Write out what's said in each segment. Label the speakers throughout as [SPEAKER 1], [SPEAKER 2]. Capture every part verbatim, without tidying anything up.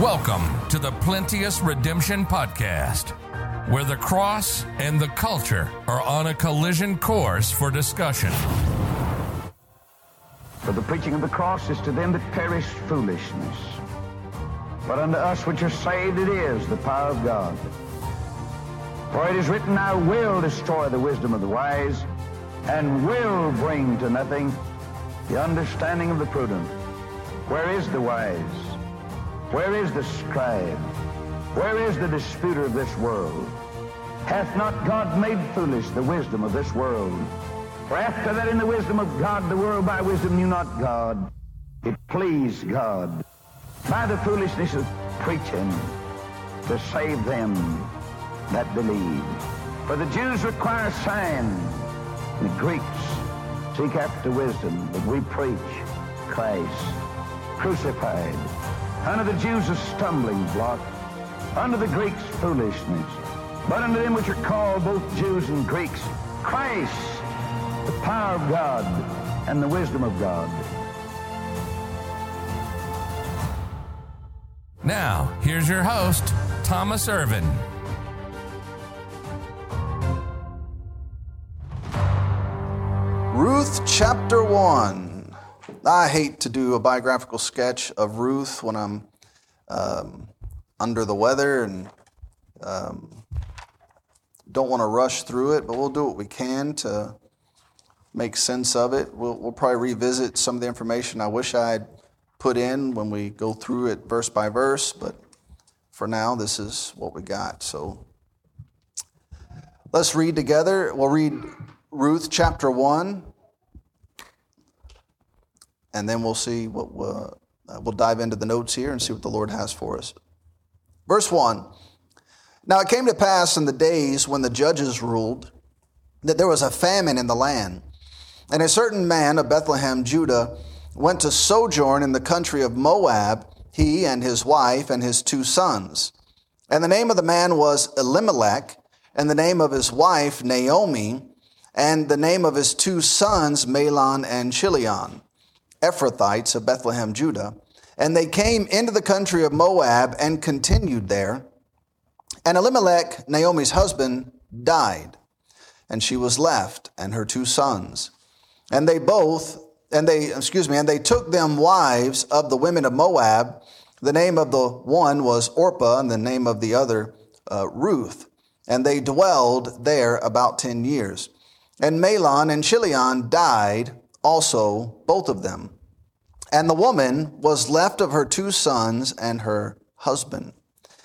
[SPEAKER 1] Welcome to the Plenteous Redemption Podcast, where the cross and the culture are on a collision course for discussion.
[SPEAKER 2] For the preaching of the cross is to them that perish foolishness, but unto us which are saved it is the power of God. For it is written, I will destroy the wisdom of the wise, and will bring to nothing the understanding of the prudent. Where is the wise? Where is the scribe? Where is the disputer of this world? Hath not God made foolish the wisdom of this world? For after that in the wisdom of God, the world by wisdom knew not God. It pleased God by the foolishness of preaching to save them that believe. For the Jews require a sign, and the Greeks seek after wisdom, but we preach Christ crucified. Unto the Jews a stumbling block, unto the Greeks foolishness, but unto them which are called both Jews and Greeks, Christ, the power of God and the wisdom of God.
[SPEAKER 1] Now, here's your host, Thomas Irvin.
[SPEAKER 3] Ruth chapter one. I hate to do a biographical sketch of Ruth when I'm um, under the weather and um, don't want to rush through it, but we'll do what we can to make sense of it. We'll, we'll probably revisit some of the information I wish I had put in when we go through it verse by verse, but for now, this is what we got. So let's read together. We'll read Ruth chapter one, and then we'll see what we'll, uh, we'll dive into the notes here and see what the Lord has for us. Verse one. Now it came to pass in the days when the judges ruled that there was a famine in the land, and a certain man of Bethlehem, Judah, went to sojourn in the country of Moab, he and his wife and his two sons. And the name of the man was Elimelech, and the name of his wife Naomi, and the name of his two sons Mahlon and Chilion, Ephrathites of Bethlehem, Judah. And they came into the country of Moab and continued there. And Elimelech, Naomi's husband, died, and she was left, and her two sons. And they both, and they, excuse me, and they took them wives of the women of Moab. The name of the one was Orpah, and the name of the other uh, Ruth. And they dwelled there about ten years. And Mahlon and Chilion died also, both of them. And the woman was left of her two sons and her husband.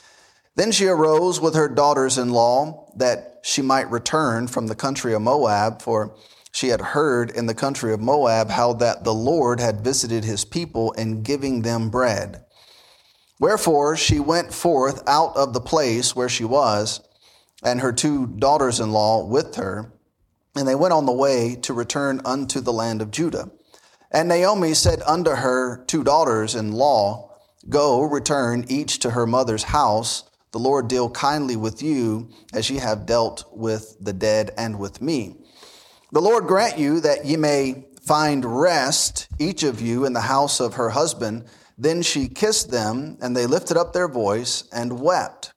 [SPEAKER 3] Then she arose with her daughters-in-law that she might return from the country of Moab, for she had heard in the country of Moab how that the Lord had visited his people in giving them bread. Wherefore she went forth out of the place where she was, and her two daughters-in-law with her, and they went on the way to return unto the land of Judah. And Naomi said unto her two daughters-in-law, Go, return each to her mother's house. The Lord deal kindly with you, as ye have dealt with the dead and with me. The Lord grant you that ye may find rest, each of you, in the house of her husband. Then she kissed them, and they lifted up their voice and wept.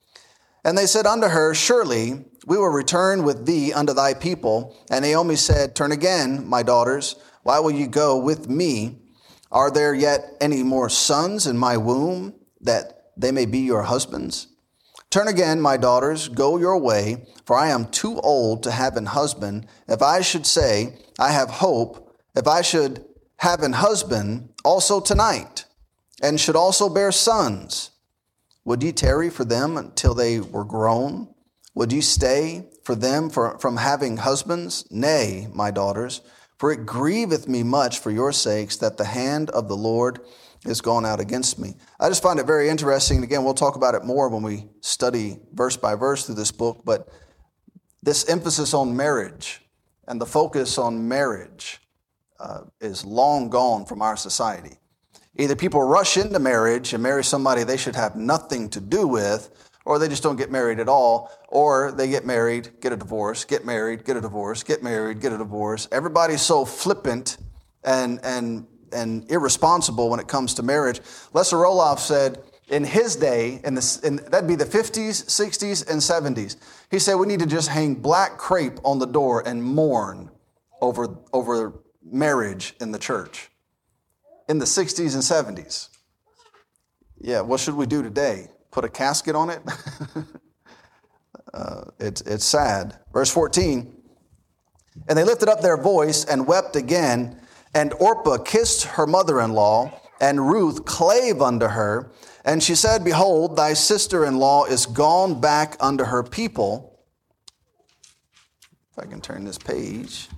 [SPEAKER 3] And they said unto her, Surely we will return with thee unto thy people. And Naomi said, Turn again, my daughters. Why will you go with me? Are there yet any more sons in my womb, that they may be your husbands? Turn again, my daughters, go your way, for I am too old to have an husband. If I should say, I have hope, if I should have an husband also tonight, and should also bear sons, would ye tarry for them until they were grown? Would ye stay for them for, from having husbands? Nay, my daughters, for it grieveth me much for your sakes that the hand of the Lord is gone out against me. I just find it very interesting. Again, we'll talk about it more when we study verse by verse through this book, but this emphasis on marriage and the focus on marriage uh, is long gone from our society. Either people rush into marriage and marry somebody they should have nothing to do with, or they just don't get married at all, or they get married, get a divorce, get married, get a divorce, get married, get a divorce. Everybody's so flippant and and and irresponsible when it comes to marriage. Lester Roloff said, in his day, in the, in, that'd be the fifties, sixties, and seventies. He said we need to just hang black crepe on the door and mourn over, over marriage in the church. In the sixties and seventies. Yeah, what should we do today? Put a casket on it? uh, it's, it's sad. Verse fourteen, and they lifted up their voice and wept again, and Orpah kissed her mother-in-law, and Ruth clave unto her. And she said, behold, thy sister-in-law is gone back unto her people. If I can turn this page.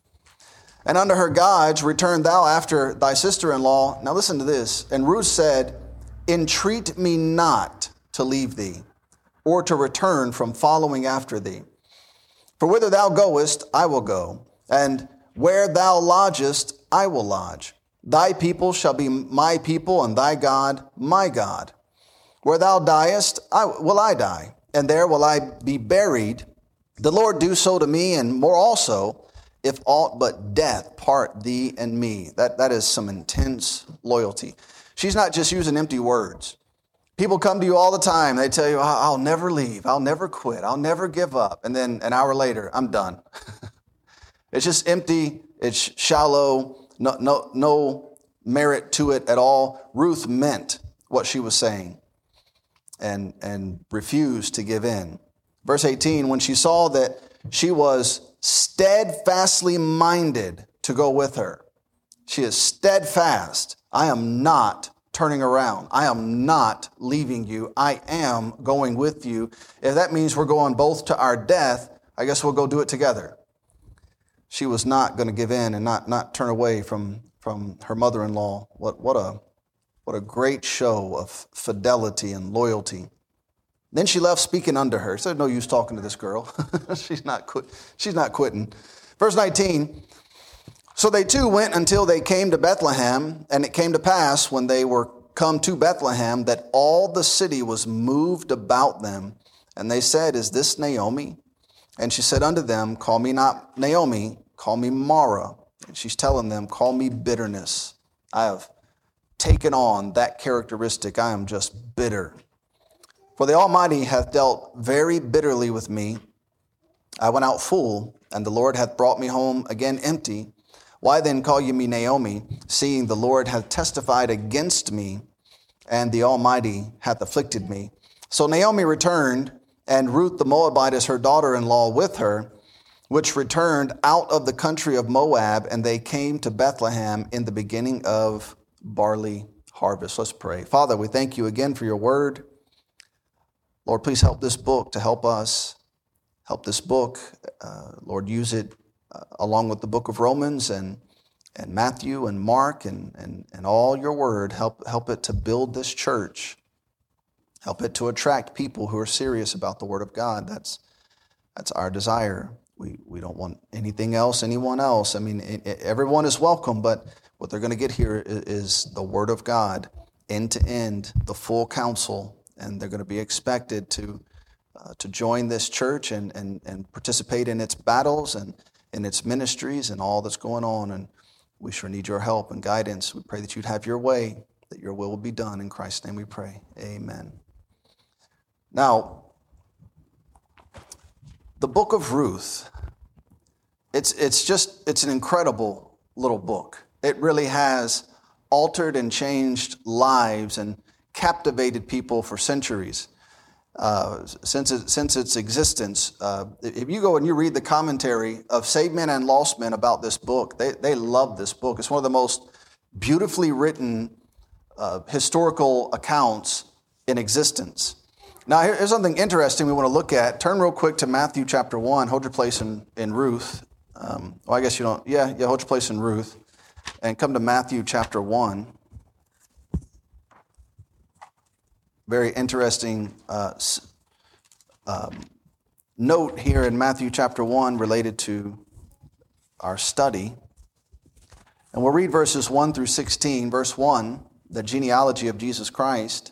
[SPEAKER 3] And unto her gods return thou after thy sister-in-law. Now listen to this. And Ruth said, entreat me not to leave thee, or to return from following after thee. For whither thou goest, I will go, and where thou lodgest, I will lodge. Thy people shall be my people, and thy God my God. Where thou diest, I, will I die, and there will I be buried. The Lord do so to me, and more also, if aught but death part thee and me. That, that is some intense loyalty. She's not just using empty words. People come to you all the time. They tell you, I'll never leave. I'll never quit. I'll never give up. And then an hour later, I'm done. It's just empty. It's shallow. No, no, no merit to it at all. Ruth meant what she was saying and, and refused to give in. Verse eighteen, when she saw that she was steadfastly minded to go with her. She is steadfast. I am not turning around. I am not leaving you. I am going with you. If that means we're going both to our death, I guess we'll go do it together. She was not going to give in and not, not turn away from, from her mother-in-law. What, what a, what a great show of fidelity and loyalty. Then she left speaking unto her. So there's no use talking to this girl. she's not quit, she's not quitting. Verse nineteen, so they too went until they came to Bethlehem, and it came to pass when they were come to Bethlehem that all the city was moved about them. And they said, is this Naomi? And she said unto them, call me not Naomi, call me Mara. And she's telling them, call me bitterness. I have taken on that characteristic. I am just bitter. For the Almighty hath dealt very bitterly with me. I went out full, and the Lord hath brought me home again empty. Why then call ye me Naomi, seeing the Lord hath testified against me, and the Almighty hath afflicted me? So Naomi returned, and Ruth the Moabitess, her daughter-in-law, with her, which returned out of the country of Moab, and they came to Bethlehem in the beginning of barley harvest. Let's pray. Father, we thank you again for your word. Lord, please help this book to help us. Help this book, uh, Lord, use it uh, along with the book of Romans and, and Matthew and Mark and, and, and all your word. Help, help it to build this church. Help it to attract people who are serious about the word of God. That's, that's our desire. We, we don't want anything else, anyone else. I mean, it, it, everyone is welcome, but what they're going to get here is, is the word of God, end to end, the full counsel, and they're going to be expected to uh, to join this church and, and, and participate in its battles and in its ministries and all that's going on. And we sure need your help and guidance. We pray that you'd have your way, that your will will be done. In Christ's name we pray. Amen. Now, the book of Ruth, it's it's just, it's an incredible little book. It really has altered and changed lives and captivated people for centuries. Uh, since, it, since its existence. Uh, if you go and you read the commentary of saved men and lost men about this book, they, they love this book. It's one of the most beautifully written uh, historical accounts in existence. Now, here's something interesting we want to look at. Turn real quick to Matthew chapter one. Hold your place in, in Ruth. Um, well, I guess you don't. Yeah, yeah, hold your place in Ruth. And come to Matthew chapter one. Very interesting uh, um, note here in Matthew chapter one related to our study. And we'll read verses one through sixteen. Verse one, the genealogy of Jesus Christ.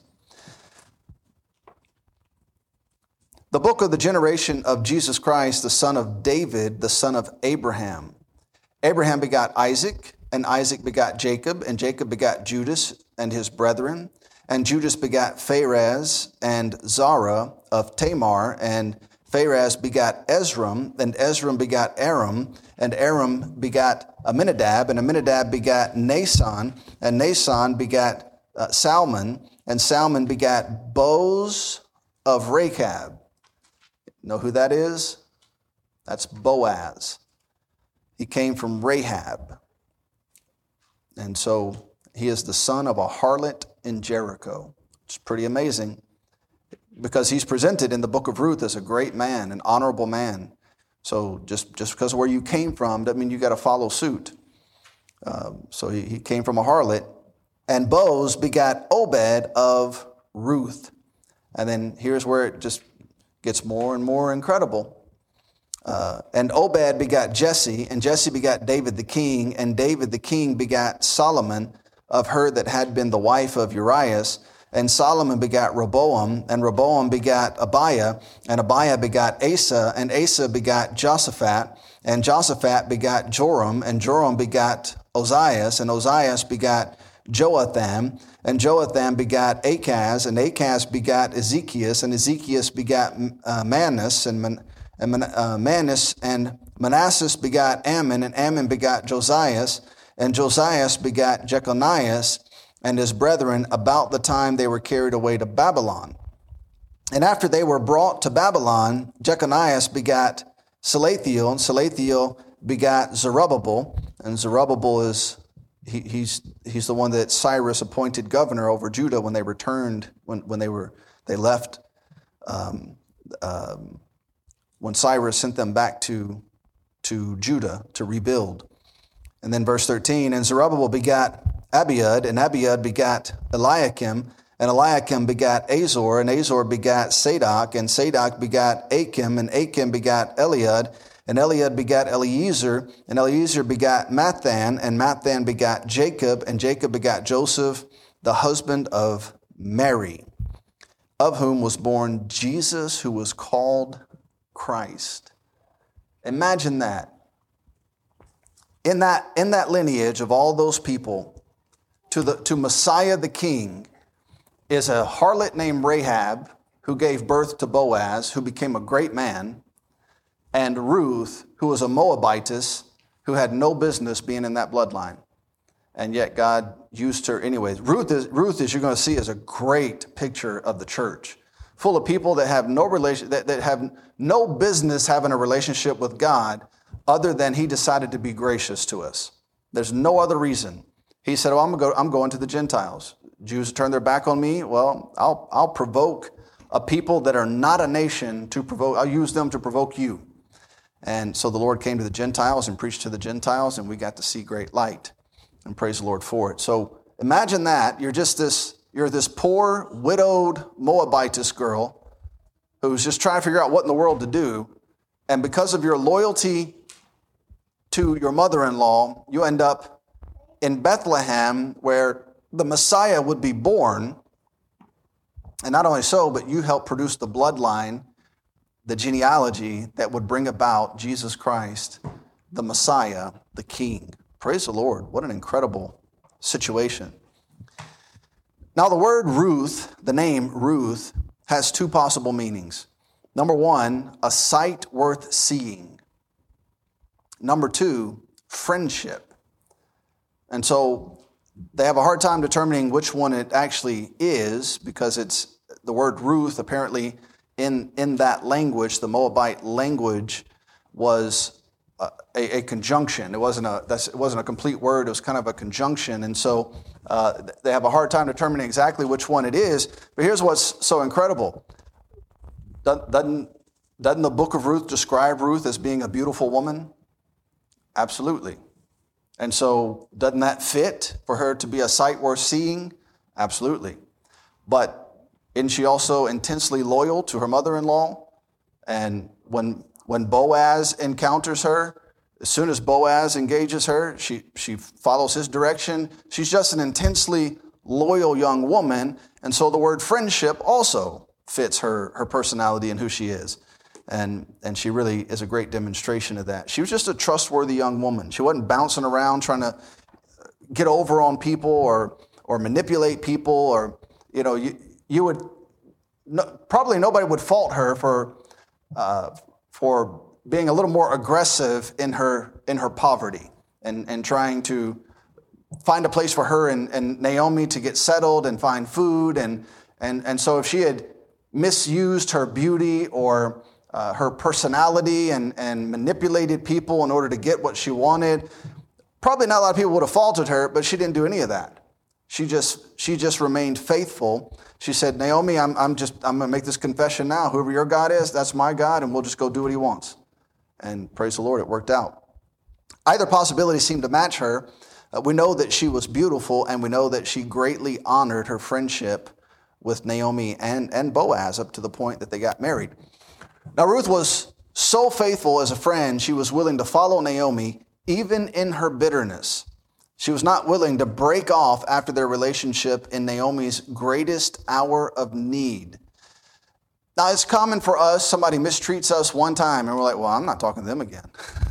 [SPEAKER 3] The book of the generation of Jesus Christ, the son of David, the son of Abraham. Abraham begot Isaac, and Isaac begot Jacob, and Jacob begot Judas and his brethren. And Judas begat Pharez and Zara of Tamar, and Pharez begat Ezram, and Ezram begat Aram, and Aram begat Aminadab, and Aminadab begat Nason, and Nason begat uh, Salmon, and Salmon begat Boaz of Rechab. Know who that is? That's Boaz. He came from Rahab. And so he is the son of a harlot in Jericho. It's pretty amazing because he's presented in the book of Ruth as a great man, an honorable man. So just, just because of where you came from doesn't mean you got to follow suit. Um, so he, he came from a harlot. And Boaz begat Obed of Ruth. And then here's where it just gets more and more incredible. Uh, and Obed begat Jesse, and Jesse begat David the king, and David the king begat Solomon of her that had been the wife of Urias. And Solomon begat Rehoboam, and Rehoboam begat Abiah, and Abiah begat Asa, and Asa begat Josaphat, and Josaphat begat Joram, and Joram begat Ozias, and Ozias begat Joatham, and Joatham begat Achaz, and Achaz begat Ezekias, and Ezekias begat uh, Manus, and Man- And Man- uh, Manus and Manasseh begat Ammon, and Ammon begat Josias, and Josias begat Jeconias and his brethren about the time they were carried away to Babylon. And after they were brought to Babylon, Jeconias begat Salathiel, and Salathiel begat Zerubbabel, and Zerubbabel is he, he's he's the one that Cyrus appointed governor over Judah when they returned when when they were they left. Um, um, when Cyrus sent them back to, to Judah to rebuild. And then verse thirteen, and Zerubbabel begat Abiud, and Abiud begat Eliakim, and Eliakim begat Azor, and Azor begat Sadok, and Sadok begat Achim, and Achim begat Eliud, and Eliud begat Eliezer, and Eliezer begat Mathan, and Mathan begat Jacob, and Jacob begat Joseph, the husband of Mary, of whom was born Jesus, who was called Christ. Imagine that. In that, in that lineage of all those people, to the to Messiah the King is a harlot named Rahab, who gave birth to Boaz, who became a great man, and Ruth, who was a Moabitess, who had no business being in that bloodline. And yet God used her anyways. Ruth, is, Ruth, as you're going to see, is a great picture of the church, full of people that have no relation, that, that have no business having a relationship with God other than he decided to be gracious to us. There's no other reason. He said, oh, I'm, gonna go, I'm going to the Gentiles. Jews turn their back on me. Well, I'll, I'll provoke a people that are not a nation to provoke. I'll use them to provoke you. And so the Lord came to the Gentiles and preached to the Gentiles, and we got to see great light. And praise the Lord for it. So imagine that. You're just this, you're this poor, widowed Moabitess girl who's just trying to figure out what in the world to do. And because of your loyalty to your mother-in-law, you end up in Bethlehem where the Messiah would be born. And not only so, but you help produce the bloodline, the genealogy that would bring about Jesus Christ, the Messiah, the King. Praise the Lord. What an incredible situation. Now, the word Ruth, the name Ruth, has two possible meanings. Number one, a sight worth seeing. Number two, friendship. And so they have a hard time determining which one it actually is, because it's the word Ruth apparently in, in that language, the Moabite language, was A, a conjunction. It wasn't a that's, it wasn't a complete word. It was kind of a conjunction, and so uh, they have a hard time determining exactly which one it is. But here's what's so incredible: doesn't doesn't the book of Ruth describe Ruth as being a beautiful woman? Absolutely. And so doesn't that fit for her to be a sight worth seeing? Absolutely. But isn't she also intensely loyal to her mother-in-law? And when When Boaz encounters her, as soon as Boaz engages her, she, she follows his direction. She's just an intensely loyal young woman. And so the word friendship also fits her, her personality and who she is. And, and she really is a great demonstration of that. She was just a trustworthy young woman. She wasn't bouncing around trying to get over on people or, or manipulate people or you know, you, you would, no, probably nobody would fault her for, uh, for being a little more aggressive in her, in her poverty and, and trying to find a place for her and, and Naomi to get settled and find food. And, and, and so if she had misused her beauty or uh, her personality and, and manipulated people in order to get what she wanted, probably not a lot of people would have faulted her, but she didn't do any of that. She just, she just remained faithful. She said, Naomi, I'm, I'm just, I'm going to make this confession now. Whoever your God is, that's my God, and we'll just go do what he wants. And praise the Lord, it worked out. Either possibility seemed to match her. Uh, we know that she was beautiful, and we know that she greatly honored her friendship with Naomi and, and Boaz up to the point that they got married. Now, Ruth was so faithful as a friend, she was willing to follow Naomi even in her bitterness. She was not willing to break off after their relationship in Naomi's greatest hour of need. Now, it's common for us, somebody mistreats us one time, and we're like, well, I'm not talking to them again.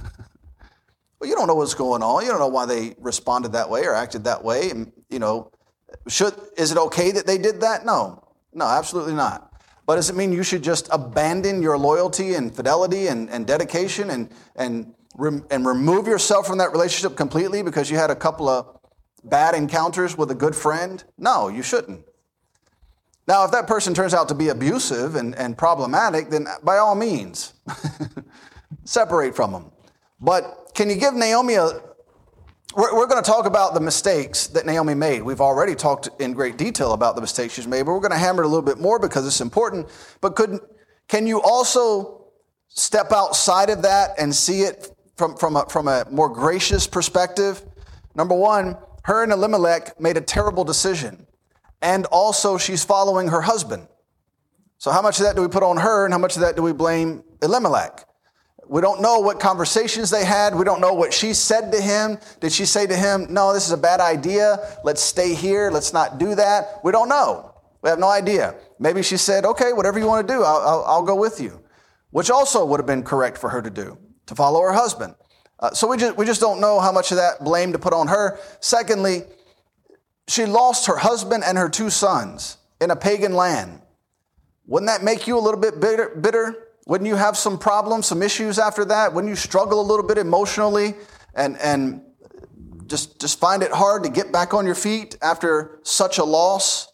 [SPEAKER 3] Well, you don't know what's going on. You don't know why they responded that way or acted that way. And, you know, should is it okay that they did that? No, no, absolutely not. But does it mean you should just abandon your loyalty and fidelity and, and dedication and and and remove yourself from that relationship completely because you had a couple of bad encounters with a good friend? No, you shouldn't. Now, if that person turns out to be abusive and, and problematic, then by all means, separate from them. But can you give Naomi a... We're, we're going to talk about the mistakes that Naomi made. We've already talked in great detail about the mistakes she's made, but we're going to hammer it a little bit more because it's important. But could, can you also step outside of that and see it from, from, a, from a more gracious perspective? Number one, her and Elimelech made a terrible decision. And also she's following her husband. So how much of that do we put on her and how much of that do we blame Elimelech? We don't know what conversations they had. We don't know what she said to him. Did she say to him, no, this is a bad idea. Let's stay here. Let's not do that. We don't know. We have no idea. Maybe she said, okay, whatever you want to do, I'll, I'll, I'll go with you, which also would have been correct for her to do, to follow her husband. Uh, so we just, we just don't know how much of that blame to put on her. Secondly, she lost her husband and her two sons in a pagan land. Wouldn't that make you a little bit bitter? bitter? Wouldn't you have some problems, some issues after that? Wouldn't you struggle a little bit emotionally and, and just, just find it hard to get back on your feet after such a loss?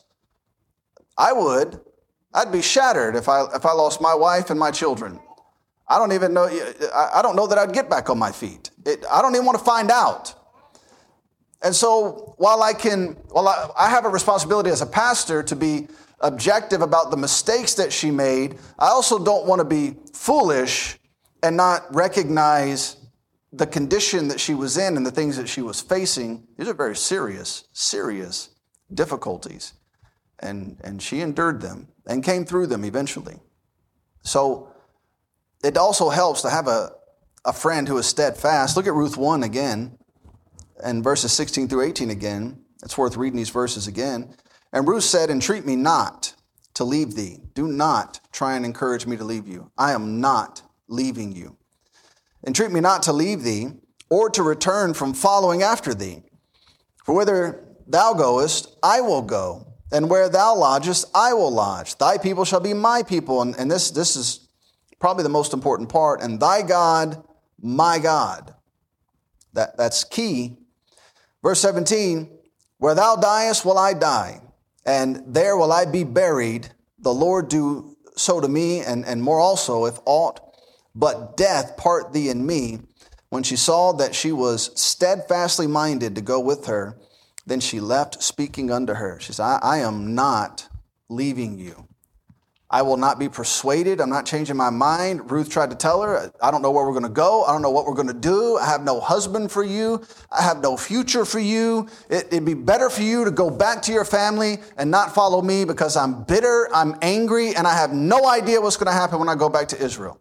[SPEAKER 3] I would. I'd be shattered if I, if I lost my wife and my children. I don't even know, I don't know that I'd get back on my feet. It, I don't even want to find out. And so while I can, while I, I have a responsibility as a pastor to be objective about the mistakes that she made, I also don't want to be foolish and not recognize the condition that she was in and the things that she was facing. These are very serious, serious difficulties. And, and she endured them and came through them eventually. So it also helps to have a, a friend who is steadfast. Look at Ruth one again and verses sixteen through eighteen again. It's worth reading these verses again. And Ruth said, entreat me not to leave thee. Do not try and encourage me to leave you. I am not leaving you. Entreat me not to leave thee or to return from following after thee. For whither thou goest, I will go. And where thou lodgest, I will lodge. Thy people shall be my people. And, and this, this is probably the most important part. And thy God, my God. That, that's key. Verse seventeen, where thou diest, will I die. And there will I be buried. The Lord do so to me, and, and more also, if aught but death part thee and me. When she saw that she was steadfastly minded to go with her, then she left, speaking unto her. She said, I, I am not leaving you. I will not be persuaded. I'm not changing my mind. Ruth tried to tell her, I don't know where we're going to go. I don't know what we're going to do. I have no husband for you. I have no future for you. It, it'd be better for you to go back to your family and not follow me because I'm bitter, I'm angry, and I have no idea what's going to happen when I go back to Israel.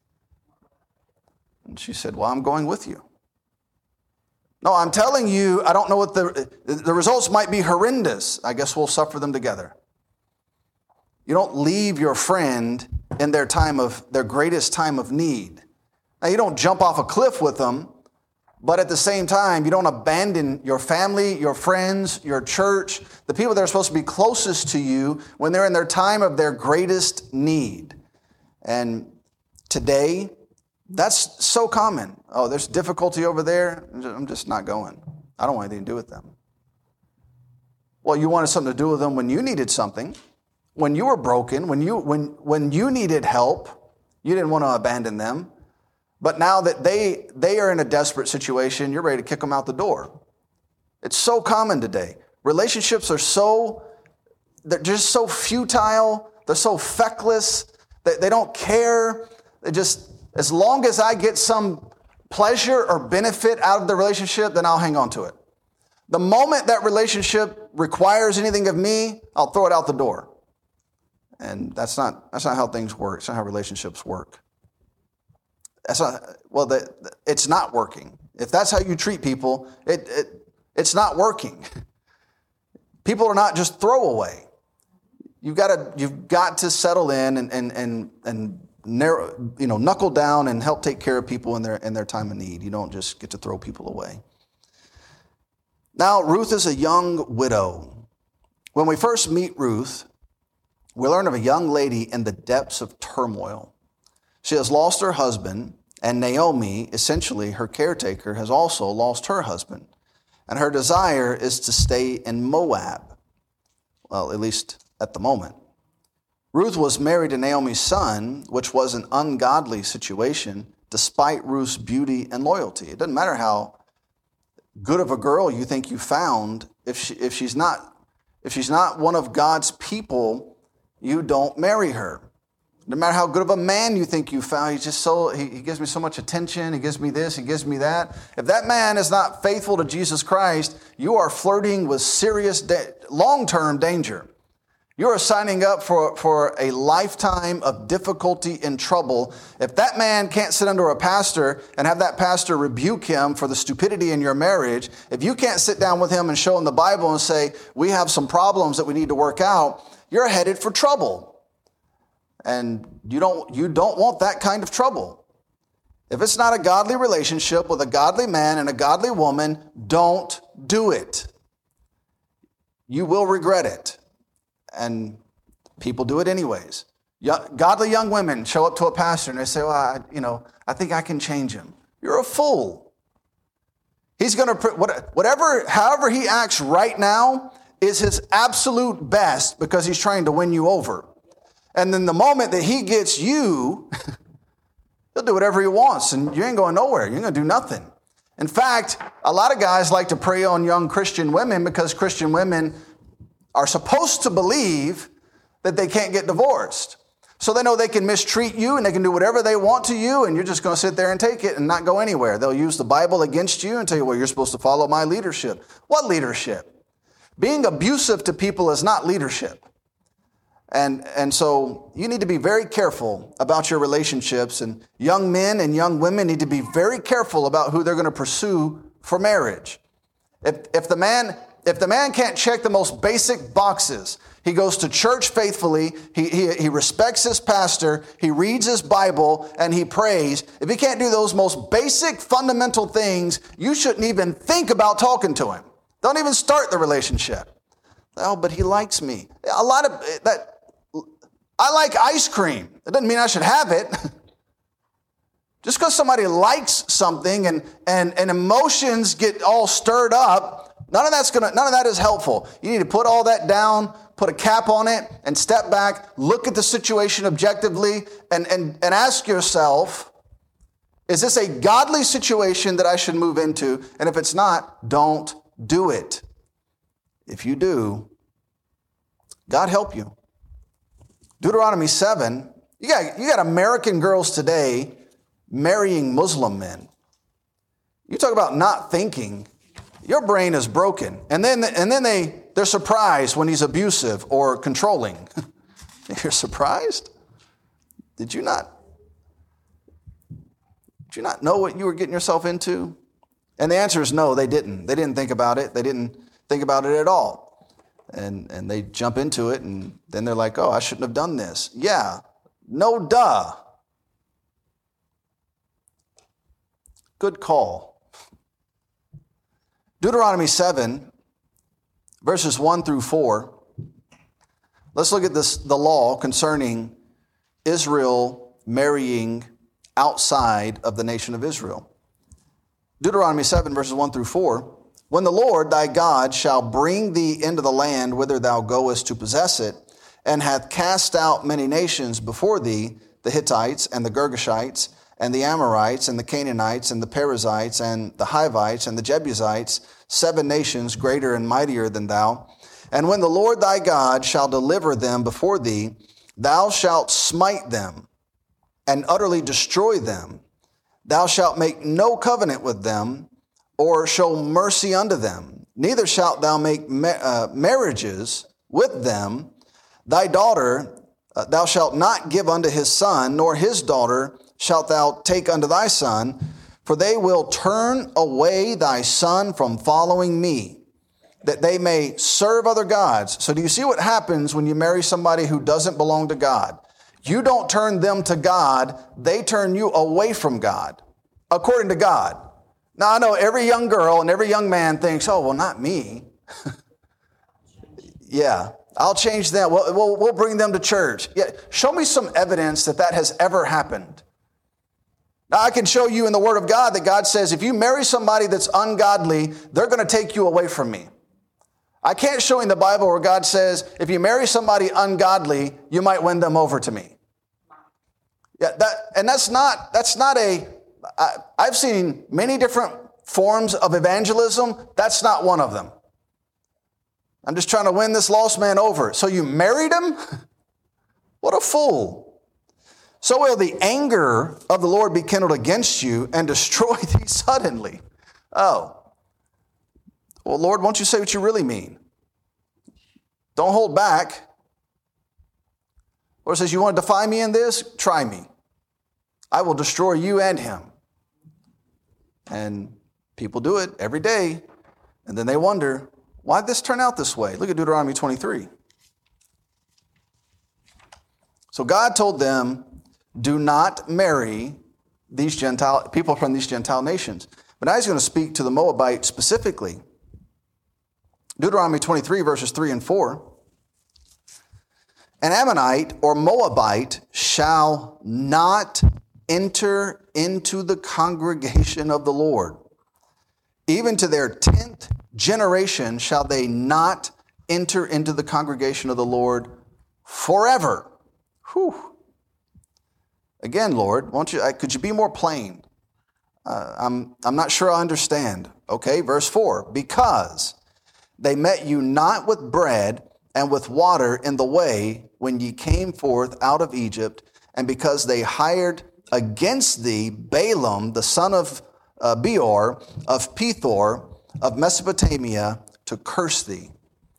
[SPEAKER 3] And she said, well, I'm going with you. No, I'm telling you, I don't know what the, the results might be horrendous. I guess we'll suffer them together. You don't leave your friend in their time of their greatest time of need. Now, you don't jump off a cliff with them, but at the same time, you don't abandon your family, your friends, your church, the people that are supposed to be closest to you when they're in their time of their greatest need. And today, that's so common. Oh, there's difficulty over there. I'm just not going. I don't want anything to do with them. Well, you wanted something to do with them when you needed something, when you were broken, when you when when you needed help. You didn't want to abandon them. But now that they they are in a desperate situation, you're ready to kick them out the door. It's so common today. Relationships are so, they're just so futile. They're so feckless. They, they don't care. They just, as long as I get some pleasure or benefit out of the relationship, then I'll hang on to it. The moment that relationship requires anything of me, I'll throw it out the door. And that's not that's not how things work. It's not how relationships work. That's not, well, the, it's not working. If that's how you treat people, it, it it's not working. People are not just throwaway. You've got to you've got to settle in and and and and narrow, you know, knuckle down and help take care of people in their in their time of need. You don't just get to throw people away. Now, Ruth is a young widow. When we first meet Ruth, we learn of a young lady in the depths of turmoil. She has lost her husband, and Naomi, essentially her caretaker, has also lost her husband. And her desire is to stay in Moab. Well, at least at the moment. Ruth was married to Naomi's son, which was an ungodly situation, despite Ruth's beauty and loyalty. It doesn't matter how good of a girl you think you found. If she, if she's not, if she's not one of God's people, you don't marry her. No matter how good of a man you think you found, he's just so, he, he gives me so much attention, he gives me this, he gives me that. If that man is not faithful to Jesus Christ, you are flirting with serious da- long-term danger. You are signing up for, for a lifetime of difficulty and trouble. If that man can't sit under a pastor and have that pastor rebuke him for the stupidity in your marriage, if you can't sit down with him and show him the Bible and say, we have some problems that we need to work out, you're headed for trouble. And you don't, you don't want that kind of trouble. If it's not a godly relationship with a godly man and a godly woman, don't do it. You will regret it. And people do it anyways. Godly young women show up to a pastor and they say, well, I, you know, I think I can change him. You're a fool. He's going to, whatever, however he acts right now is his absolute best because he's trying to win you over. And then the moment that he gets you, he'll do whatever he wants and you ain't going nowhere. You ain't going to do nothing. In fact, a lot of guys like to prey on young Christian women because Christian women are supposed to believe that they can't get divorced. So they know they can mistreat you and they can do whatever they want to you and you're just going to sit there and take it and not go anywhere. They'll use the Bible against you and tell you, well, you're supposed to follow my leadership. What leadership? Being abusive to people is not leadership. And, and so you need to be very careful about your relationships, and young men and young women need to be very careful about who they're going to pursue for marriage. If, if the man, if the man can't check the most basic boxes, he goes to church faithfully, he, he, he respects his pastor, he reads his Bible, and he prays. If he can't do those most basic fundamental things, you shouldn't even think about talking to him. Don't even start the relationship. Oh, but he likes me. A lot of that. I like ice cream. It doesn't mean I should have it. Just because somebody likes something and, and, and emotions get all stirred up, none of that's gonna, none of that is helpful. You need to put all that down, put a cap on it, and step back, look at the situation objectively, and, and, and ask yourself, is this a godly situation that I should move into? And if it's not, don't do it. If you do, God help you. Deuteronomy seven, you got, you got American girls today marrying Muslim men. You talk about not thinking, your brain is broken. And then, and then they, they're surprised when he's abusive or controlling. You're surprised? Did you not, did you not know what you were getting yourself into? And the answer is no, they didn't. They didn't think about it. They didn't think about it at all. And and they jump into it, and then they're like, oh, I shouldn't have done this. Yeah, no duh. Good call. Deuteronomy seven, verses one through four. Let's look at this, the law concerning Israel marrying outside of the nation of Israel. Deuteronomy seven, verses one through four. When the Lord thy God shall bring thee into the land whither thou goest to possess it, and hath cast out many nations before thee, the Hittites and the Girgashites, and the Amorites, and the Canaanites, and the Perizzites, and the Hivites, and the Jebusites, seven nations greater and mightier than thou. And when the Lord thy God shall deliver them before thee, thou shalt smite them, and utterly destroy them. Thou shalt make no covenant with them, or show mercy unto them. Neither shalt thou make ma- uh, marriages with them. Thy daughter uh, thou shalt not give unto his son, nor his daughter shalt thou take unto thy son, for they will turn away thy son from following me, that they may serve other gods. So do you see what happens when you marry somebody who doesn't belong to God? You don't turn them to God, they turn you away from God, according to God. Now, I know every young girl and every young man thinks, oh, well, not me. Yeah, I'll change them. We'll, we'll, we'll bring them to church. Yeah, show me some evidence that that has ever happened. Now, I can show you in the Word of God that God says, if you marry somebody that's ungodly, they're going to take you away from me. I can't show in the Bible where God says, if you marry somebody ungodly, you might win them over to me. Yeah, that, and that's not, that's not a, I, I've seen many different forms of evangelism. That's not one of them. I'm just trying to win this lost man over. So you married him? What a fool. So will the anger of the Lord be kindled against you and destroy thee suddenly. Oh. Well, Lord, won't you say what you really mean? Don't hold back. Lord says, you want to defy me in this? Try me. I will destroy you and him. And people do it every day. And then they wonder, why did this turn out this way? Look at Deuteronomy twenty-three. So God told them, do not marry these Gentile people from these Gentile nations. But now he's going to speak to the Moabites specifically. Deuteronomy twenty-three, verses three and four. An Ammonite or Moabite shall not enter into the congregation of the Lord. Even to their tenth generation shall they not enter into the congregation of the Lord forever. Whew. Again, Lord, won't you, could you be more plain? Uh, I'm, I'm not sure I understand. Okay, verse four. Because they met you not with bread and with water in the way when ye came forth out of Egypt, and because they hired against thee Balaam, the son of uh, Beor, of Pethor, of Mesopotamia, to curse thee.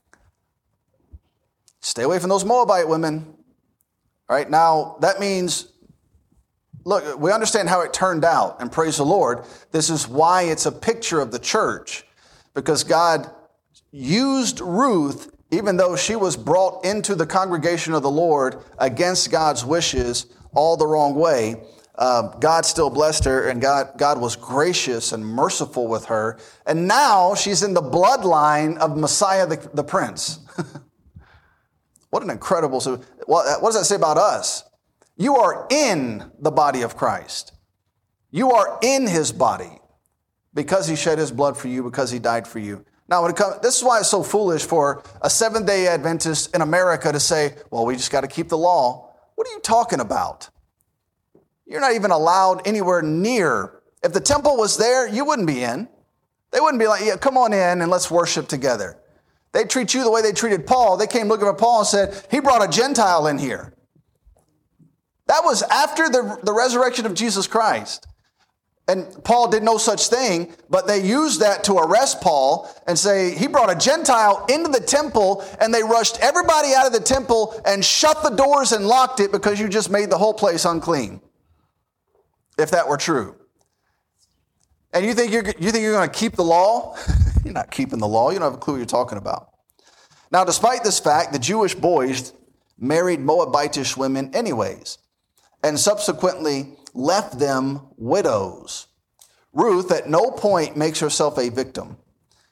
[SPEAKER 3] Stay away from those Moabite women. All right, now that means, look, we understand how it turned out, and praise the Lord. This is why it's a picture of the church, because God used Ruth, even though she was brought into the congregation of the Lord against God's wishes all the wrong way. Uh, God still blessed her, and God, God was gracious and merciful with her. And now she's in the bloodline of Messiah the, the Prince. What an incredible... So, what, what does that say about us? You are in the body of Christ. You are in his body because he shed his blood for you, because he died for you. Now, when it comes, this is why it's so foolish for a Seventh-day Adventist in America to say, well, we just got to keep the law. What are you talking about? You're not even allowed anywhere near. If the temple was there, you wouldn't be in. They wouldn't be like, yeah, come on in and let's worship together. They'd treat you the way they treated Paul. They came looking for Paul and said, he brought a Gentile in here. That was after the, the resurrection of Jesus Christ. And Paul did no such thing, but they used that to arrest Paul and say, he brought a Gentile into the temple, and they rushed everybody out of the temple and shut the doors and locked it because you just made the whole place unclean. If that were true. And you think you're, you think you're going to keep the law? You're not keeping the law. You don't have a clue what you're talking about. Now, despite this fact, the Jewish boys married Moabitish women anyways, and subsequently left them widows. Ruth at no point makes herself a victim.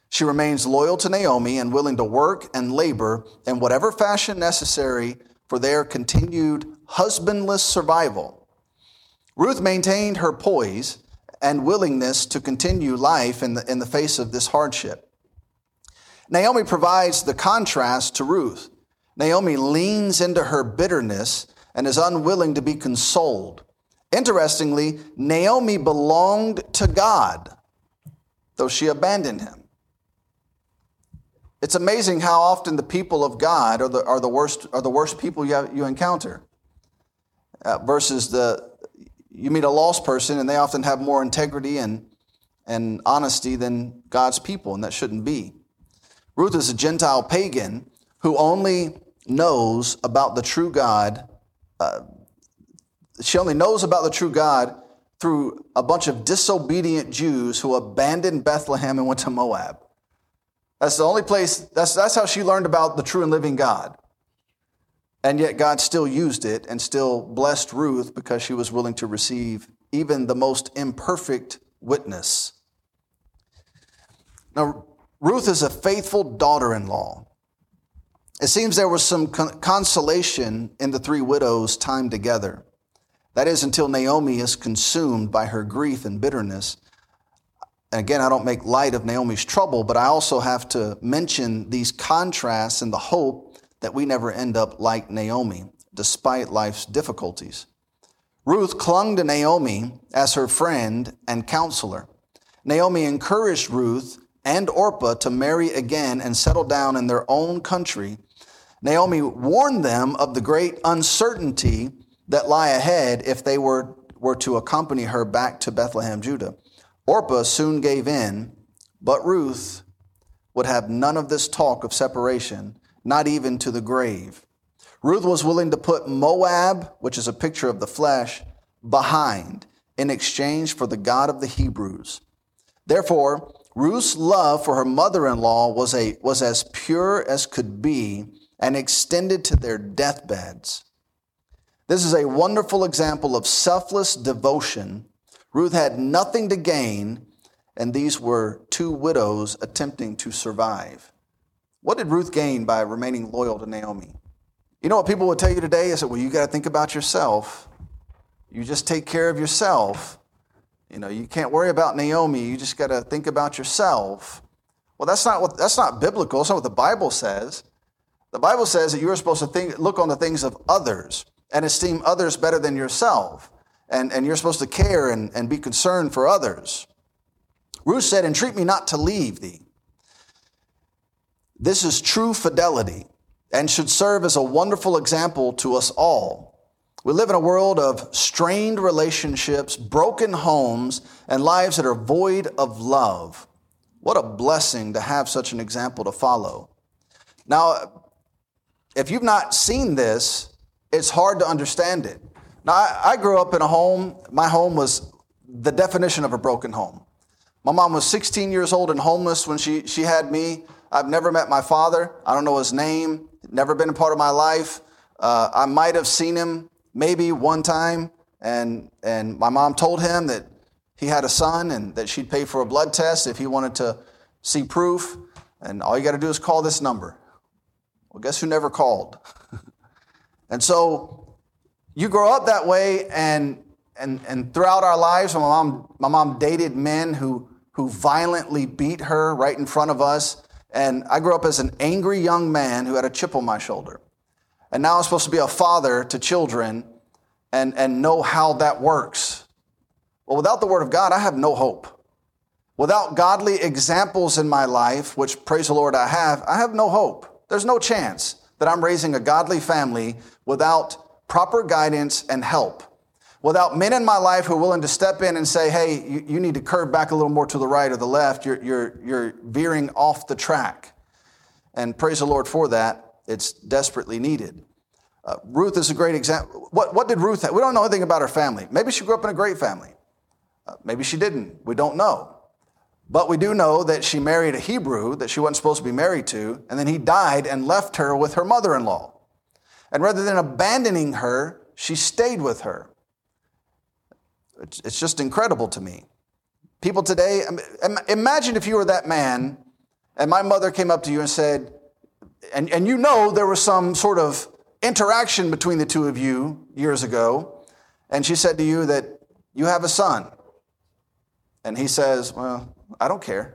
[SPEAKER 3] She remains loyal to Naomi and willing to work and labor in whatever fashion necessary for their continued husbandless survival. Ruth maintained her poise and willingness to continue life in the, in the face of this hardship. Naomi provides the contrast to Ruth. Naomi leans into her bitterness and is unwilling to be consoled. Interestingly, Naomi belonged to God, though she abandoned him. It's amazing how often the people of God are the, are the worst are the worst people you, have, you encounter. Uh, versus the, you meet a lost person and they often have more integrity and, and honesty than God's people, and that shouldn't be. Ruth is a Gentile pagan who only knows about the true God. Uh, she only knows about the true God through a bunch of disobedient Jews who abandoned Bethlehem and went to Moab. That's the only place, that's, that's how she learned about the true and living God. And yet God still used it and still blessed Ruth because she was willing to receive even the most imperfect witness. Now, Ruth is a faithful daughter-in-law. It seems there was some con- consolation in the three widows' time together. That is until Naomi is consumed by her grief and bitterness. And again, I don't make light of Naomi's trouble, but I also have to mention these contrasts and the hope that we never end up like Naomi, despite life's difficulties. Ruth clung to Naomi as her friend and counselor. Naomi encouraged Ruth and Orpah to marry again and settle down in their own country. Naomi warned them of the great uncertainty that lie ahead if they were, were to accompany her back to Bethlehem, Judah. Orpah soon gave in, but Ruth would have none of this talk of separation, not even to the grave. Ruth was willing to put Moab, which is a picture of the flesh, behind in exchange for the God of the Hebrews. Therefore, Ruth's love for her mother-in-law was, a, was as pure as could be and extended to their deathbeds. This is a wonderful example of selfless devotion. Ruth had nothing to gain, and these were two widows attempting to survive. What did Ruth gain by remaining loyal to Naomi? You know what people would tell you today is that, well, you got to think about yourself. You just take care of yourself. You know, you can't worry about Naomi. You just got to think about yourself. Well, that's not what that's not biblical. That's not what the Bible says. The Bible says that you are supposed to think, look on the things of others and esteem others better than yourself. And, and you're supposed to care and, and be concerned for others. Ruth said, entreat me not to leave thee. This is true fidelity and should serve as a wonderful example to us all. We live in a world of strained relationships, broken homes, and lives that are void of love. What a blessing to have such an example to follow. Now, if you've not seen this, it's hard to understand it. Now, I, I grew up in a home. My home was the definition of a broken home. My mom was sixteen years old and homeless when she, she had me. I've never met my father. I don't know his name. Never been a part of my life. Uh, I might have seen him maybe one time, and and my mom told him that he had a son and that she'd pay for a blood test if he wanted to see proof. And all you got to do is call this number. Well, guess who never called? And so you grow up that way, and and and throughout our lives, my mom my mom dated men who who violently beat her right in front of us. And I grew up as an angry young man who had a chip on my shoulder. And now I'm supposed to be a father to children and, and know how that works. Well, without the Word of God, I have no hope. Without godly examples in my life, which, praise the Lord, I have, I have no hope. There's no chance that I'm raising a godly family without proper guidance and help. Without men in my life who are willing to step in and say, hey, you, you need to curve back a little more to the right or the left. You're, you're, you're veering off the track. And praise the Lord for that. It's desperately needed. Uh, Ruth is a great example. What, what did Ruth have? We don't know anything about her family. Maybe she grew up in a great family. Uh, maybe she didn't. We don't know. But we do know that she married a Hebrew that she wasn't supposed to be married to, and then he died and left her with her mother-in-law. And rather than abandoning her, she stayed with her. It's just incredible to me. People today, imagine if you were that man and my mother came up to you and said, and, and you know there was some sort of interaction between the two of you years ago, and she said to you that you have a son. And he says, well, I don't care.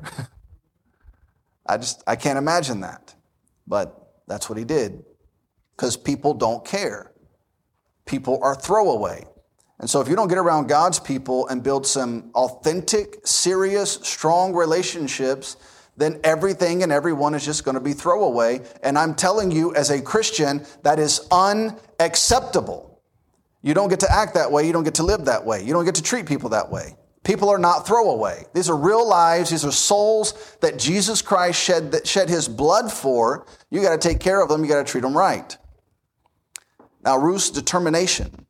[SPEAKER 3] I just, I can't imagine that. But that's what he did. Because people don't care. People are throwaway. And so if you don't get around God's people and build some authentic, serious, strong relationships, then everything and everyone is just going to be throwaway. And I'm telling you, as a Christian, that is unacceptable. You don't get to act that way. You don't get to live that way. You don't get to treat people that way. People are not throwaway. These are real lives. These are souls that Jesus Christ shed, that shed his blood for. You got to take care of them. You got to treat them right. Now, Ruth's determination.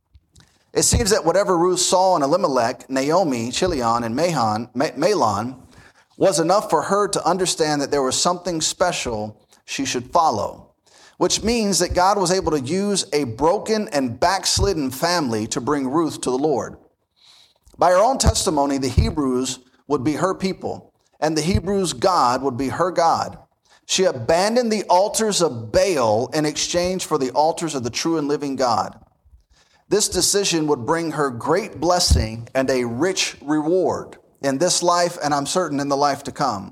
[SPEAKER 3] It seems that whatever Ruth saw in Elimelech, Naomi, Chilion, and Mahlon, Mahlon was enough for her to understand that there was something special she should follow, which means that God was able to use a broken and backslidden family to bring Ruth to the Lord. By her own testimony, the Hebrews would be her people, and the Hebrews' God would be her God. She abandoned the altars of Baal in exchange for the altars of the true and living God. This decision would bring her great blessing and a rich reward in this life, and I'm certain in the life to come.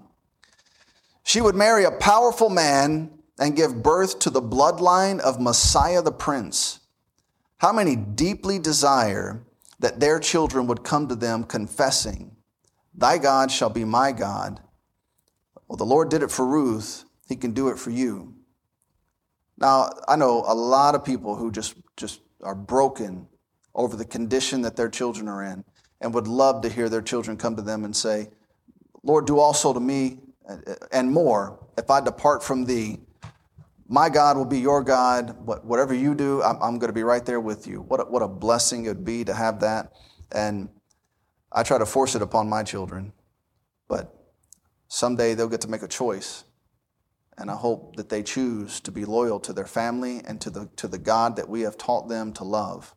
[SPEAKER 3] She would marry a powerful man and give birth to the bloodline of Messiah the Prince. How many deeply desire that their children would come to them confessing, thy God shall be my God. Well, the Lord did it for Ruth. He can do it for you. Now, I know a lot of people who just, just are broken over the condition that their children are in and would love to hear their children come to them and say, Lord, do also to me and more if I depart from thee. My God will be your God. Whatever you do, I'm, I'm going to be right there with you. What a, what a blessing it would be to have that. And I try to force it upon my children. But someday they'll get to make a choice. And I hope that they choose to be loyal to their family and to the, to the God that we have taught them to love.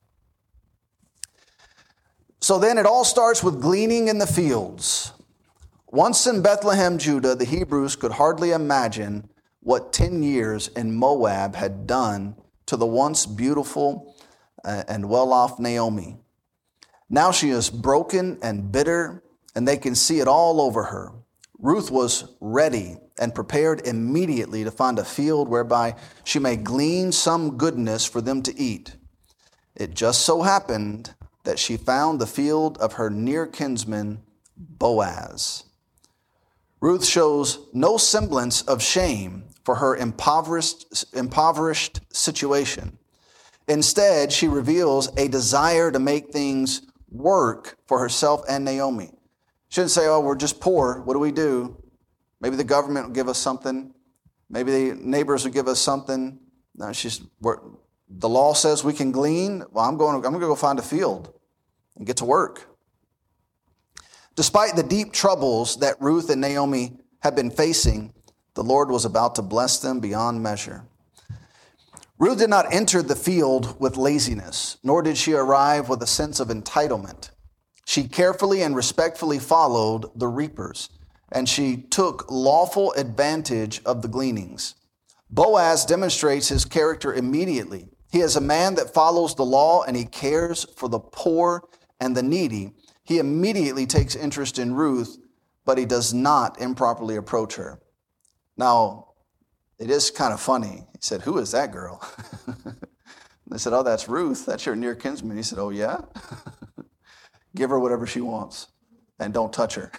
[SPEAKER 3] So then it all starts with gleaning in the fields. Once in Bethlehem, Judah, the Hebrews could hardly imagine what ten years in Moab had done to the once beautiful and well-off Naomi. Now she is broken and bitter, and they can see it all over her. Ruth was ready and prepared immediately to find a field whereby she may glean some goodness for them to eat. It just so happened that she found the field of her near kinsman, Boaz. Ruth shows no semblance of shame for her impoverished, impoverished situation. Instead, she reveals a desire to make things work for herself and Naomi. She didn't say, oh, we're just poor. What do we do? Maybe the government will give us something. Maybe the neighbors will give us something. No, she's, the law says we can glean. Well, I'm going, I'm going to go find a field and get to work. Despite the deep troubles that Ruth and Naomi had been facing, the Lord was about to bless them beyond measure. Ruth did not enter the field with laziness, nor did she arrive with a sense of entitlement. She carefully and respectfully followed the reapers, and she took lawful advantage of the gleanings. Boaz demonstrates his character immediately. He is a man that follows the law, and he cares for the poor and the needy. He immediately takes interest in Ruth, but he does not improperly approach her. Now, it is kind of funny. He said, who is that girl? They said, oh, that's Ruth. That's your near kinsman. He said, oh, yeah? Give her whatever she wants and don't touch her.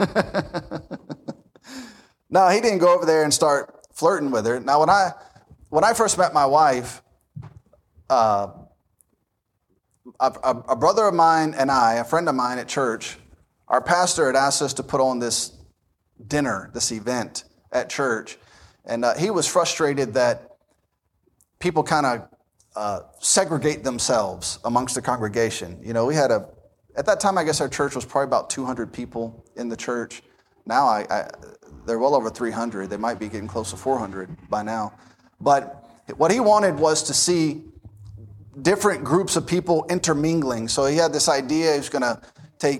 [SPEAKER 3] No, he didn't go over there and start flirting with her. Now, when I when I first met my wife, uh, a, a, a brother of mine and I, a friend of mine at church, our pastor had asked us to put on this dinner, this event at church. And uh, he was frustrated that people kind of uh, segregate themselves amongst the congregation. You know, we had a, at that time, I guess our church was probably about two hundred people in the church. Now I, I they're well over three hundred. They might be getting close to four hundred by now. But what he wanted was to see different groups of people intermingling. So he had this idea he was going to take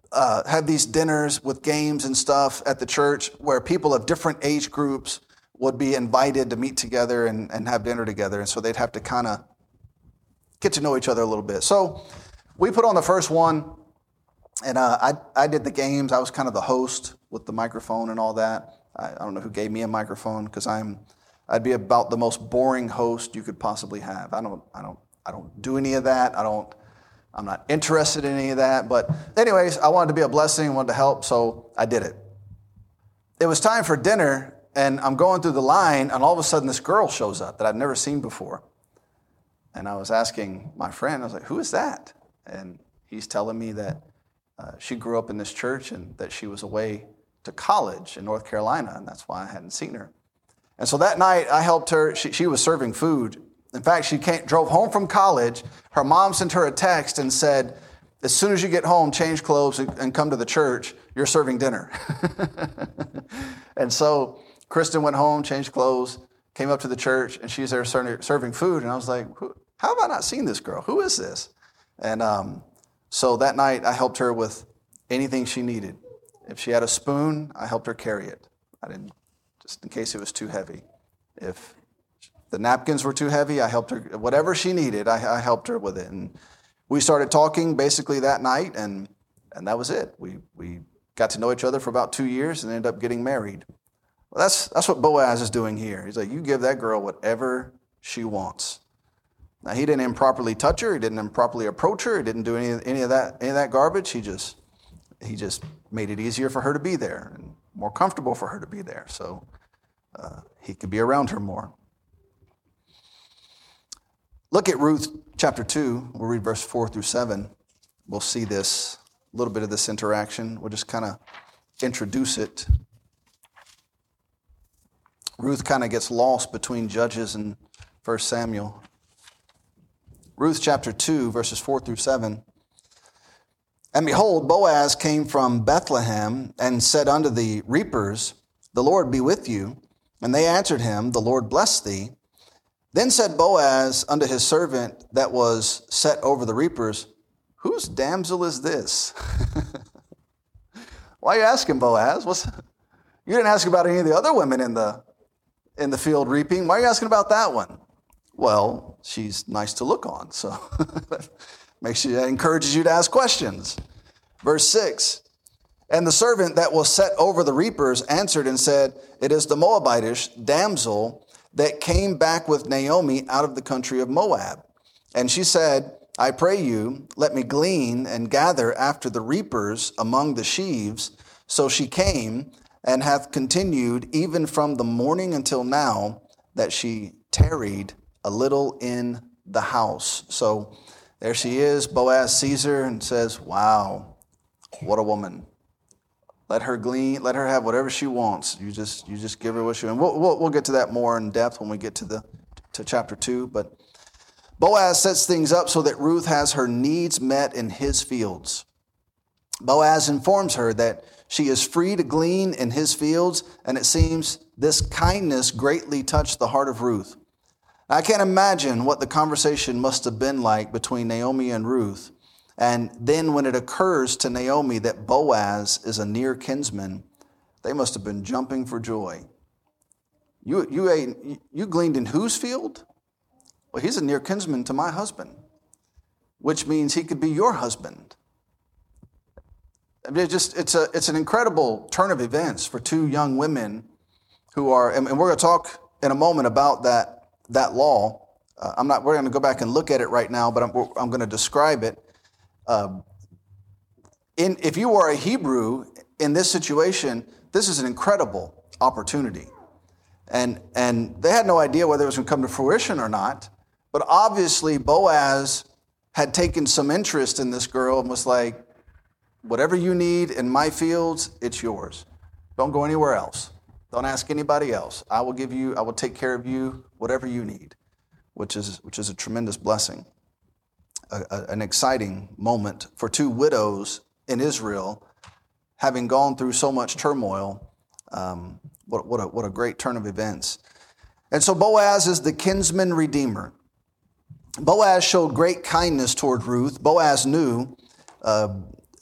[SPEAKER 3] uh, have these dinners with games and stuff at the church where people of different age groups would be invited to meet together and, and have dinner together. And so they'd have to kind of get to know each other a little bit. So we put on the first one, and uh, I, I did the games. I was kind of the host with the microphone and all that. I, I don't know who gave me a microphone because I'm, I'd be about the most boring host you could possibly have. I don't, I don't, I don't do any of that. I don't, I'm not interested in any of that. But anyways, I wanted to be a blessing, wanted to help, so I did it. It was time for dinner, and I'm going through the line, and all of a sudden this girl shows up that I'd never seen before. And I was asking my friend, I was like, who is that? And he's telling me that uh, she grew up in this church and that she was away to college in North Carolina, and that's why I hadn't seen her. And so that night, I helped her. She, she was serving food. In fact, she came, drove home from college. Her mom sent her a text and said, as soon as you get home, change clothes and, and come to the church. You're serving dinner. And so Kristen went home, changed clothes, came up to the church, and she's there serving food. And I was like, how have I not seen this girl? Who is this? And um, so that night, I helped her with anything she needed. If she had a spoon, I helped her carry it. I didn't, just in case it was too heavy. If the napkins were too heavy, I helped her. Whatever she needed, I, I helped her with it. And we started talking basically that night, and and that was it. We we got to know each other for about two years and ended up getting married. Well, that's that's what Boaz is doing here. He's like, you give that girl whatever she wants. Now, he didn't improperly touch her. He didn't improperly approach her. He didn't do any any of that any of that garbage. He just he just made it easier for her to be there and more comfortable for her to be there, so uh, he could be around her more. Look at Ruth chapter two. We'll read verse four through seven. We'll see this, a little bit of this interaction. We'll just kind of introduce it. Ruth kind of gets lost between Judges and First Samuel. Ruth chapter two, verses four through seven. And behold, Boaz came from Bethlehem and said unto the reapers, the Lord be with you. And they answered him, the Lord bless thee. Then said Boaz unto his servant that was set over the reapers, whose damsel is this? Why are you asking, Boaz? What's, you didn't ask about any of the other women in the in the field reaping. Why are you asking about that one? Well, she's nice to look on, so makes you, that encourages you to ask questions. Verse six, and the servant that was set over the reapers answered and said, it is the Moabitish damsel that came back with Naomi out of the country of Moab. And she said, I pray you, let me glean and gather after the reapers among the sheaves. So she came and hath continued even from the morning until now, that she tarried a little in the house. So there she is. Boaz sees her and says, wow, what a woman. Let her glean, let her have whatever she wants. You just you just give her what she wants. We'll, we'll, we'll get to that more in depth when we get to the to chapter two. But Boaz sets things up so that Ruth has her needs met in his fields. Boaz informs her that she is free to glean in his fields, and it seems this kindness greatly touched the heart of Ruth. Now, I can't imagine what the conversation must have been like between Naomi and Ruth. And then when it occurs to Naomi that Boaz is a near kinsman, they must have been jumping for joy. You, you, ate, you gleaned in whose field? Well, he's a near kinsman to my husband, which means he could be your husband. I mean, it's just it's a it's an incredible turn of events for two young women who are, and we're going to talk in a moment about that that law. Uh, I'm not. We're going to go back and look at it right now, but I'm I'm going to describe it. Uh, in if you are a Hebrew in this situation, this is an incredible opportunity, and and they had no idea whether it was going to come to fruition or not. But obviously, Boaz had taken some interest in this girl and was like, whatever you need in my fields, it's yours. Don't go anywhere else. Don't ask anybody else. I will give you, I will take care of you, whatever you need, which is which is a tremendous blessing. A, a, an exciting moment for two widows in Israel, having gone through so much turmoil. Um, what, what, a, what a great turn of events. And so Boaz is the kinsman redeemer. Boaz showed great kindness toward Ruth. Boaz knew uh,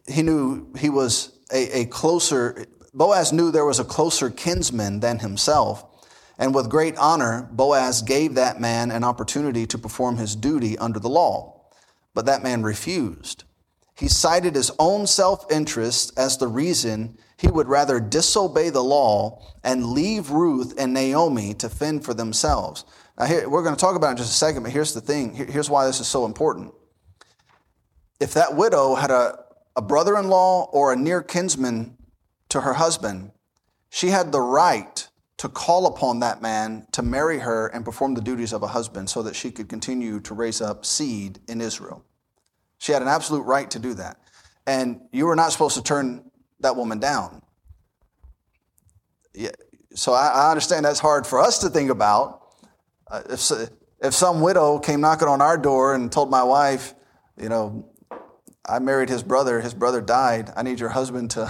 [SPEAKER 3] he knew he was a, a closer, Boaz knew there was a closer kinsman than himself. And with great honor, Boaz gave that man an opportunity to perform his duty under the law. But that man refused. He cited his own self-interest as the reason he would rather disobey the law and leave Ruth and Naomi to fend for themselves. Now, here, we're going to talk about it in just a second, but here's the thing. Here, here's why this is so important. If that widow had a, a brother-in-law or a near kinsman to her husband, she had the right to call upon that man to marry her and perform the duties of a husband so that she could continue to raise up seed in Israel. She had an absolute right to do that. And you were not supposed to turn that woman down. Yeah, so I, I understand that's hard for us to think about. Uh, if, if some widow came knocking on our door and told my wife, you know, I married his brother, his brother died, I need your husband to...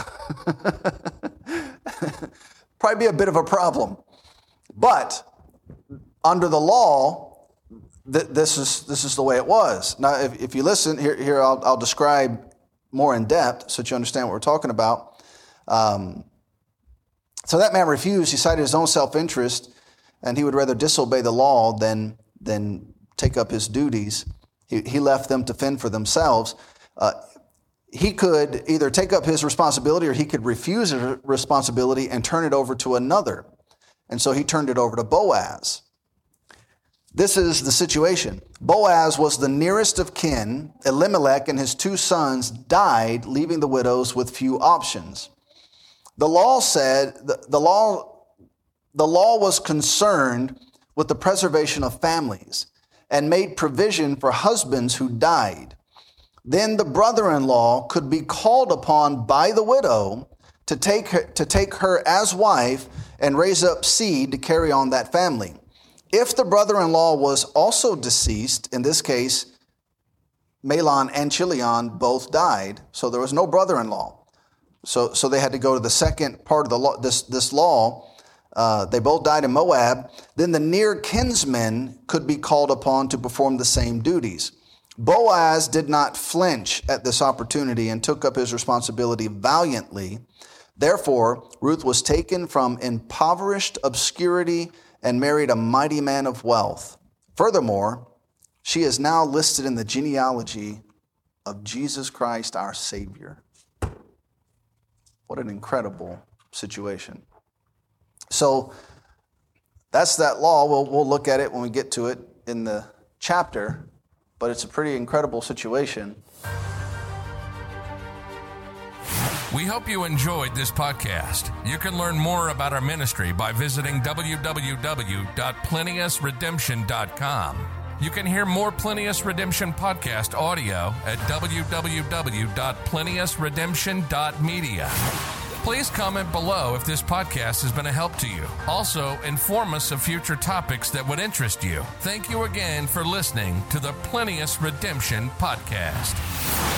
[SPEAKER 3] Probably be a bit of a problem. But under the law, th- this is this is the way it was. Now, if, if you listen, here, here I'll, I'll describe more in depth so that you understand what we're talking about. Um, so that man refused. He cited his own self-interest, and he would rather disobey the law than, than take up his duties. He, he left them to fend for themselves. Uh, He could either take up his responsibility or he could refuse his responsibility and turn it over to another. And so he turned it over to Boaz. This is the situation. Boaz was the nearest of kin. Elimelech and his two sons died, leaving the widows with few options. The law said, the, the law, the law was concerned with the preservation of families and made provision for husbands who died. Then the brother-in-law could be called upon by the widow to take her, to take her as wife and raise up seed to carry on that family. If the brother-in-law was also deceased, in this case, Mahlon and Chilion both died, so there was no brother-in-law. So, so they had to go to the second part of the law, this, this law. Uh, they both died in Moab. Then the near kinsmen could be called upon to perform the same duties. Boaz did not flinch at this opportunity and took up his responsibility valiantly. Therefore, Ruth was taken from impoverished obscurity and married a mighty man of wealth. Furthermore, she is now listed in the genealogy of Jesus Christ, our Savior. What an incredible situation. So that's that law. We'll, we'll look at it when we get to it in the chapter. But it's a pretty incredible situation.
[SPEAKER 1] We hope you enjoyed this podcast. You can learn more about our ministry by visiting w w w dot plenius redemption dot com. You can hear more Plenius Redemption podcast audio at w w w dot plenius redemption dot media. Please comment below if this podcast has been a help to you. Also, inform us of future topics that would interest you. Thank you again for listening to the Plenius Redemption Podcast.